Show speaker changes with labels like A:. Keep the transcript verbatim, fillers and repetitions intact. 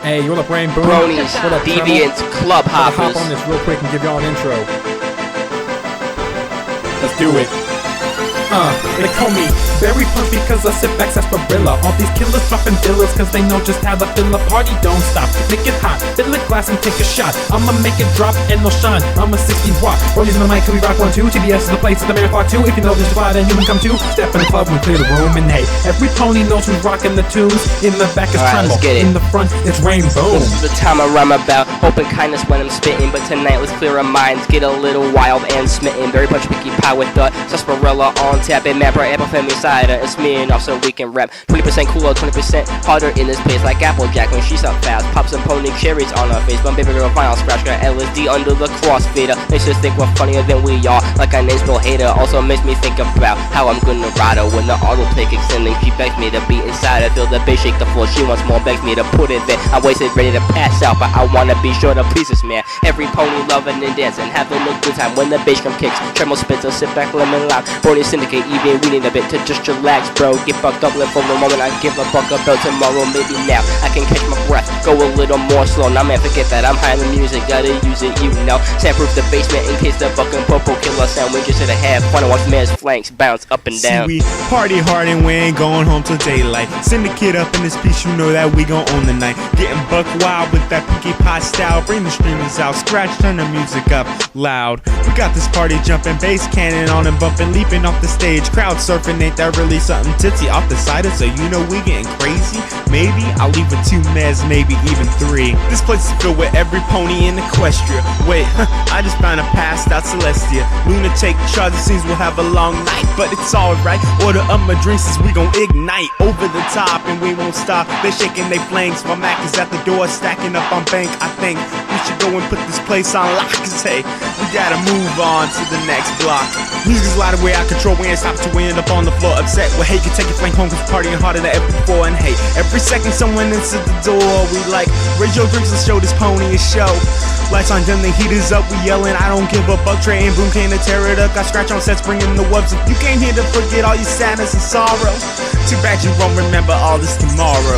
A: Hey, what up, Rainbow?
B: Bronies,
A: What up,
B: Deviants, Club
A: I'll
B: Hoppers.
A: hop on this real quick and give y'all an intro. Let's do it. Uh, they call me Berry Punch because I sit back sarsaparilla. All these killers dropping dillas cause they know just how to fill a party. Don't stop, make it hot, fill a glass and take a shot. I'ma make it drop and no shine, I'm a sixty watt. Bronies in the mic, we rock one two. T B S is the place, it's the man flock too. If you know this spot then you can come too. Step in the club and clear the room. And hey, every pony knows who's rocking the tunes. In the back is
B: Alright,
A: Tremble,
B: let's get it.
A: in the front it's Rainbow.
B: This is the time I rhyme about, hoping kindness when I'm spitting. But tonight let's clear our minds, get a little wild and smitten. Berry Punch, Mickey Pie with the sarsaparilla on tap. And Mapper, Apple Family Cider, it's me and also we can rap. twenty percent cooler, twenty percent harder in this place. Like Applejack when she's up fast, pop some pony cherries on her face. But baby girl vinyl scratch, got L S D under the crossfader. Makes us think we're funnier than we are, like our name's Bill Hader. Also makes me think about how I'm gonna ride her when the autoplay kicks in. And she begs me to be inside her, feel the bass shake the floor. She wants more, begs me to put it there. I'm wasted, ready to pass out, but I wanna be sure to please this man. Every pony loving and dancing, having a good time when the bass drum kicks. Tremble spits, so sit back, lemon loud. Brony syndicate, even we need a bit to just relax, bro. Get fucked up, live for the moment. I give a fuck about tomorrow, maybe now. I can catch my breath, go a little more slow. Now man, forget that I'm high in the music, gotta use it, you know. Soundproof the basement in case the fucking popo killer sound. We just hit a have fun and watch man's flanks bounce up and down.
C: See, we party hard and we ain't going home till daylight. Send the kid up in this piece, you know that we gon' own the night. Getting buck wild with that Pinkie Pie style. Bring the streamers out, scratch, turn the music up loud. We got this party jumping, bass cannon on and bumping, leaping off the stage. Crowd surfing, ain't that really something tipsy off the cider? So you know we getting crazy. Maybe I'll leave with two mez, maybe even three. This place is filled with every pony in Equestria. Wait, I just found a passed out Celestia. Lunatic charge, it seems we'll have a long night, but it's alright. Order up my drinks as we gon' ignite over the top and we won't stop. They're shaking they flanks, my Mac is at the door, stacking up on bank. I think we should go and put this place on lock, cause hey, we gotta move on to the next block. Music's loud way out control, we ain't stop till we end up on the floor upset. Well hey, you can take your flank home cause partying harder than ever before. And hey, every second someone inside the door, we like, raise your drinks and show this pony a show. Lights on dim, the heat is up, we yelling, I don't give a fuck. Trey and Boom came to tear it up, got scratch on sets, bringing the wubs. If you came here to forget all your sadness and sorrow, too bad you won't remember all this tomorrow.